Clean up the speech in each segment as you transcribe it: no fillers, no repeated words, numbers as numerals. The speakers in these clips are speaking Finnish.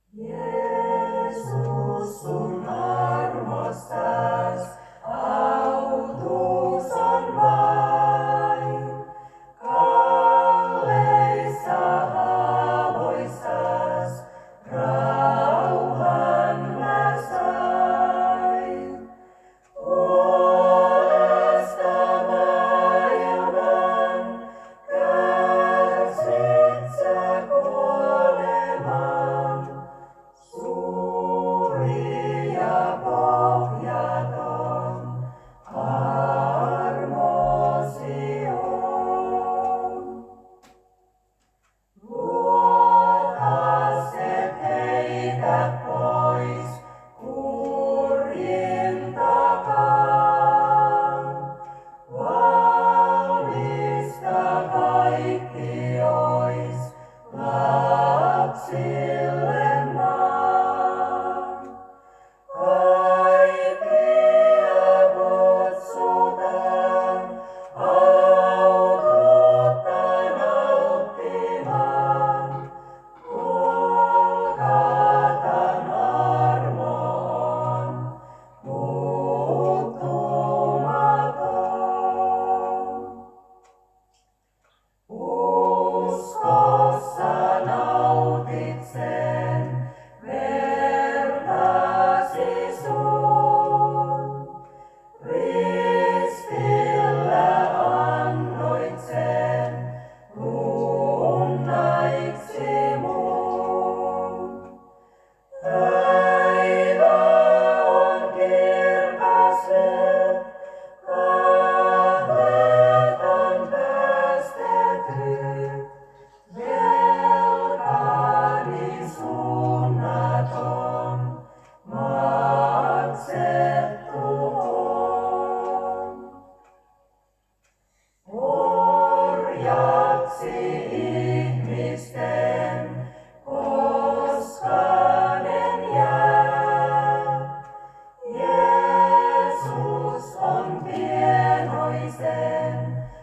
Jeesus, sun armostas autus on vain. Kalleissa haavoissas rauhan mä sain. Puolesta maailman kärsit sä kuoleman. Suuri ja pohjaton armosi on. Luotaset heitä pois kurjintakaan. Valmista kaikki ois lapsille maan. Kaikkia kutsutaan autuutta nauttimaan. Golgatan armo on muuttumaton. Uskossa nautit sen vertasi sun. Ristillä annoit sen lunnaiksi mun. Päivä on kirkas nyt, kahlet on päästetty. Velkani suunnaton maksettu on. Orjaksi ihmisten koskaan en jää. Jeesus on pienoisen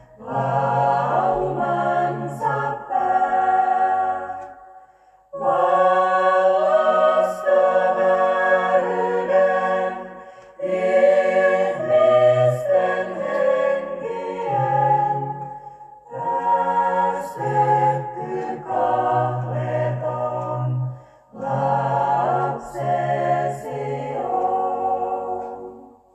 laumansa pää. Vallasta vääryyden ihmisten henkien päästetty kahleton lapsesi on.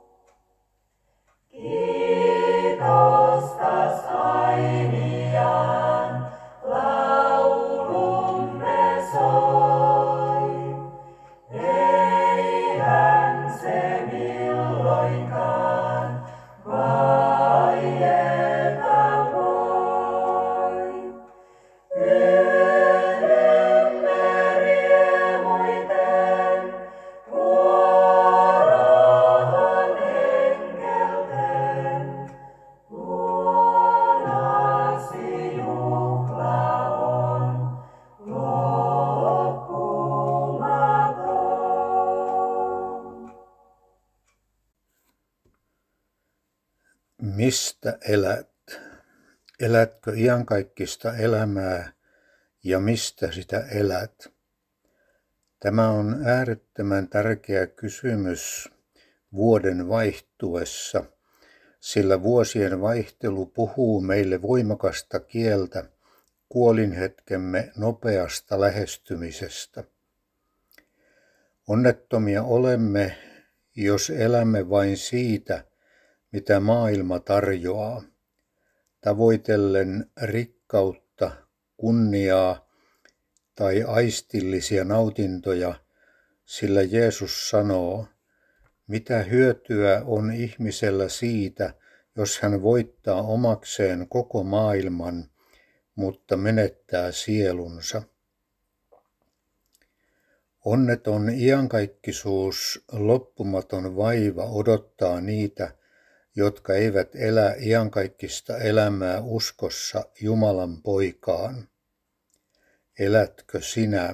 Kiitostas ainiaan laulumme soi. Eihän se milloinkaan vaieta voi. Yhdymme riemuiten vuoroon enkelten. Luonasi juhla on loppumaton. Mistä elät? Elätkö iankaikkista elämää ja mistä sitä elät? Tämä on äärettömän tärkeä kysymys vuoden vaihtuessa, sillä vuosien vaihtelu puhuu meille voimakasta kieltä kuolinhetkemme nopeasta lähestymisestä. Onnettomia olemme, jos elämme vain siitä, mitä maailma tarjoaa, tavoitellen rikkautta, kunniaa tai aistillisia nautintoja, sillä Jeesus sanoo, mitä hyötyä on ihmisellä siitä, jos hän voittaa omakseen koko maailman, mutta menettää sielunsa. Onneton iankaikkisuus, loppumaton vaiva odottaa niitä, jotka eivät elä iankaikkista elämää uskossa Jumalan poikaan. Elätkö sinä?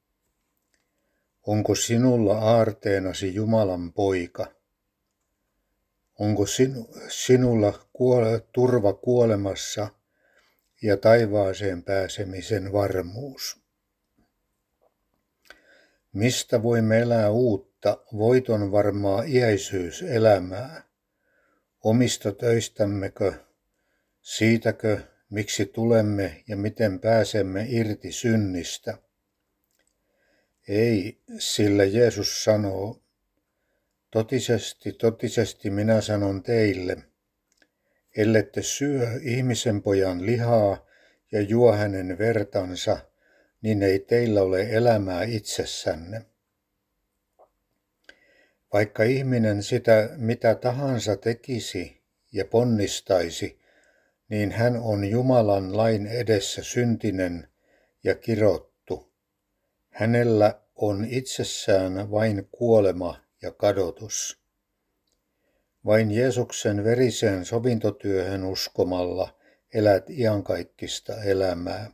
Onko sinulla aarteenasi Jumalan poika? Onko sinulla turva kuolemassa ja taivaaseen pääsemisen varmuus? Mistä voimme elää uutta, voiton varmaa iäisyyselämää? Omista töistämmekö? Siitäkö, miksi tulemme ja miten pääsemme irti synnistä? Ei, sillä Jeesus sanoo, totisesti, totisesti minä sanon teille, ellette syö ihmisen pojan lihaa ja juo hänen vertansa, niin ei teillä ole elämää itsessänne. Vaikka ihminen sitä mitä tahansa tekisi ja ponnistaisi, niin hän on Jumalan lain edessä syntinen ja kirottu. Hänellä on itsessään vain kuolema ja kadotus. Vain Jeesuksen veriseen sovintotyöhön uskomalla elät iankaikkista elämää.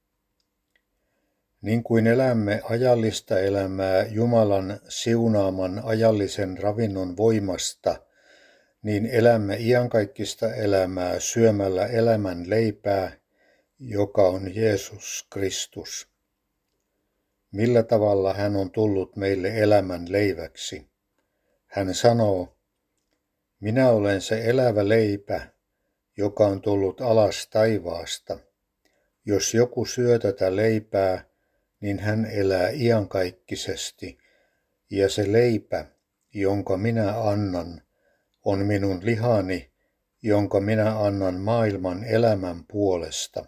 Niin kuin elämme ajallista elämää Jumalan siunaaman ajallisen ravinnon voimasta, niin elämme iankaikkista elämää syömällä elämän leipää, joka on Jeesus Kristus. Millä tavalla hän on tullut meille elämän leiväksi? Hän sanoo, minä olen se elävä leipä, joka on tullut alas taivaasta. Jos joku syö tätä leipää, niin hän elää iankaikkisesti, ja se leipä, jonka minä annan, on minun lihani, jonka minä annan maailman elämän puolesta.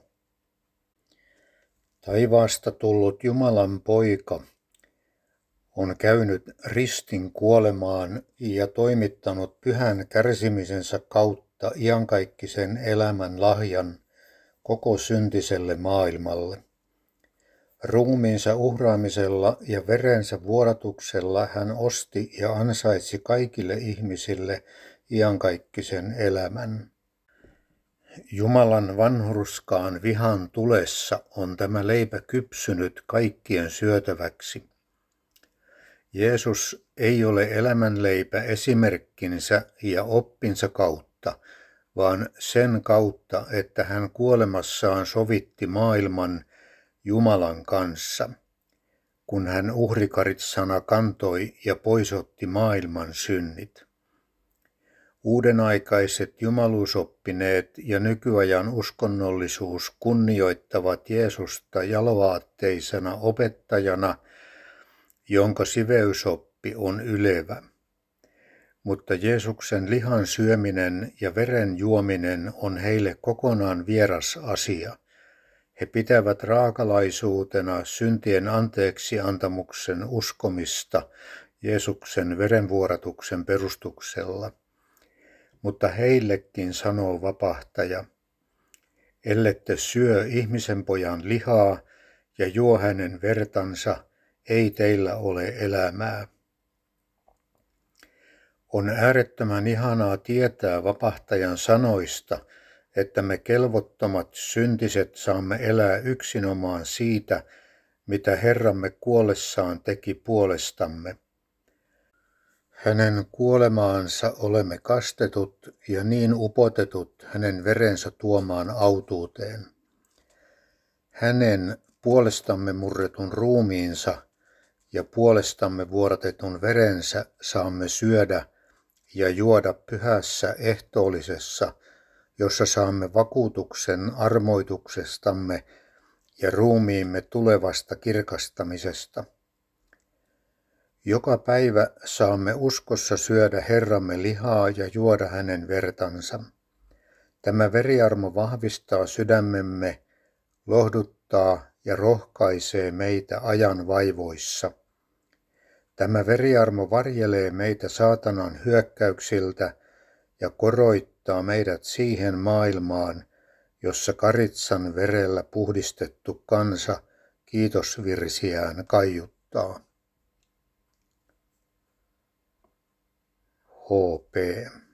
Taivaasta tullut Jumalan poika on käynyt ristin kuolemaan ja toimittanut pyhän kärsimisensä kautta iankaikkisen elämän lahjan koko syntiselle maailmalle. Ruumiinsa uhraamisella ja verensä vuodatuksella hän osti ja ansaitsi kaikille ihmisille iankaikkisen elämän. Jumalan vanhurskaan vihan tulessa on tämä leipä kypsynyt kaikkien syötäväksi. Jeesus ei ole elämänleipä esimerkkinsä ja oppinsa kautta, vaan sen kautta, että hän kuolemassaan sovitti maailman Jumalan kanssa, kun hän uhrikaritsana kantoi ja poisotti maailman synnit. Uudenaikaiset jumaluusoppineet ja nykyajan uskonnollisuus kunnioittavat Jeesusta jaloaatteisena opettajana, jonka siveysoppi on ylevä. Mutta Jeesuksen lihan syöminen ja veren juominen on heille kokonaan vieras asia. He pitävät raakalaisuutena syntien anteeksiantamuksen uskomista Jeesuksen verenvuodatuksen perustuksella. Mutta heillekin sanoo vapahtaja, ellette syö ihmisen pojan lihaa ja juo hänen vertansa, ei teillä ole elämää. On äärettömän ihanaa tietää vapahtajan sanoista, että me kelvottomat syntiset saamme elää yksinomaan siitä, mitä Herramme kuollessaan teki puolestamme. Hänen kuolemaansa olemme kastetut ja niin upotetut hänen verensä tuomaan autuuteen. Hänen puolestamme murretun ruumiinsa ja puolestamme vuodatetun verensä saamme syödä ja juoda pyhässä ehtoollisessa, jossa saamme vakuutuksen armoituksestamme ja ruumiimme tulevasta kirkastamisesta. Joka päivä saamme uskossa syödä Herramme lihaa ja juoda hänen vertansa. Tämä veriarmo vahvistaa sydämemme, lohduttaa ja rohkaisee meitä ajan vaivoissa. Tämä veriarmo varjelee meitä saatanan hyökkäyksiltä ja koroittaa meidät siihen maailmaan, jossa karitsan verellä puhdistettu kansa kiitosvirsiään kaiuttaa. H.P.